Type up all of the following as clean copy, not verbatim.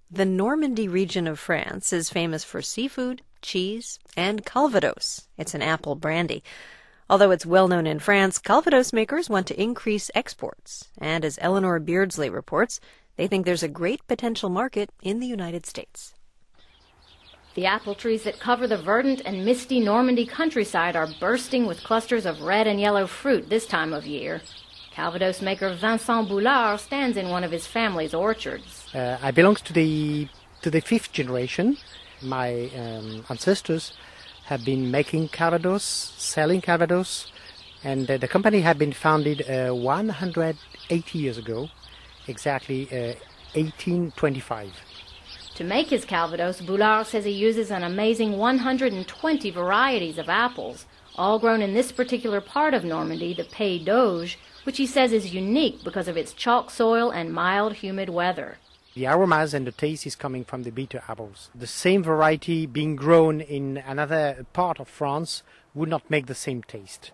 The Normandy region of France is famous for seafood, cheese, and Calvados. It's an apple brandy. Although it's well known in France, Calvados makers want to increase exports. And as Eleanor Beardsley reports, they think there's a great potential market in the United States. The apple trees that cover the verdant and misty Normandy countryside are bursting with clusters of red and yellow fruit this time of year. Calvados maker Vincent Boulard stands in one of his family's orchards. I belong to the fifth generation. My ancestors have been making Calvados, selling Calvados, and the company had been founded 180 years ago, exactly 1825. To make his Calvados, Boulard says he uses an amazing 120 varieties of apples, all grown in this particular part of Normandy, the Pays d'Auge, which he says is unique because of its chalk soil and mild, humid weather. The aromas and the taste is coming from the bitter apples. The same variety being grown in another part of France would not make the same taste.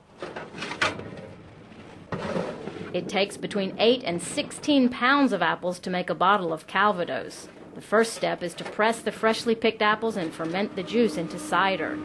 It takes between 8 and 16 pounds of apples to make a bottle of Calvados. The first step is to press the freshly picked apples and ferment the juice into cider.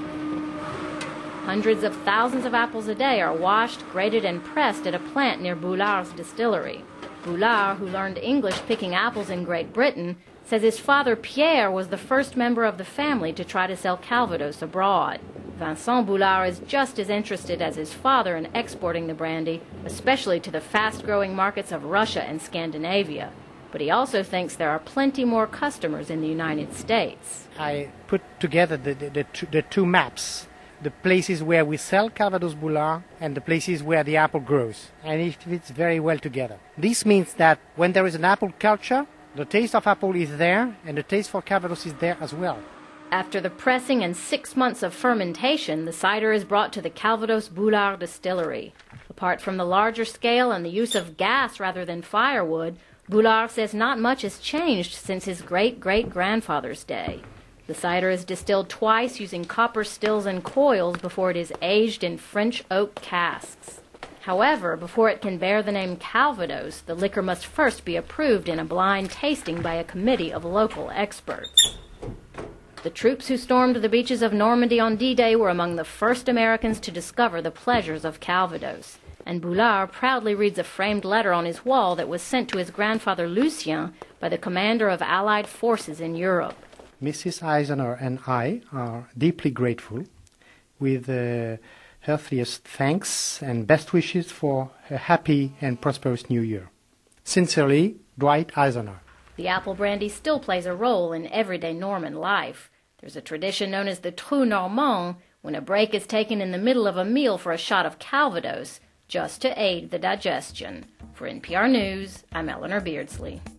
Hundreds of thousands of apples a day are washed, grated, and pressed at a plant near Boulard's distillery. Boulard, who learned English picking apples in Great Britain, says his father Pierre was the first member of the family to try to sell Calvados abroad. Vincent Boulard is just as interested as his father in exporting the brandy, especially to the fast-growing markets of Russia and Scandinavia. But he also thinks there are plenty more customers in the United States. I put together the two maps, the places where we sell Calvados Boulard and the places where the apple grows, and it fits very well together. This means that when there is an apple culture, the taste of apple is there and the taste for Calvados is there as well. After the pressing and 6 months of fermentation, the cider is brought to the Calvados Boulard distillery. Apart from the larger scale and the use of gas rather than firewood, Boulard says not much has changed since his great-great-grandfather's day. The cider is distilled twice using copper stills and coils before it is aged in French oak casks. However, before it can bear the name Calvados, the liquor must first be approved in a blind tasting by a committee of local experts. The troops who stormed the beaches of Normandy on D-Day were among the first Americans to discover the pleasures of Calvados. And Boulard proudly reads a framed letter on his wall that was sent to his grandfather Lucien by the commander of Allied forces in Europe. Mrs. Eisner and I are deeply grateful, with heartiest thanks and best wishes for a happy and prosperous new year. Sincerely, Dwight Eisner. The apple brandy still plays a role in everyday Norman life. There's a tradition known as the Trou Normand, when a break is taken in the middle of a meal for a shot of Calvados, just to aid the digestion. For NPR News, I'm Eleanor Beardsley.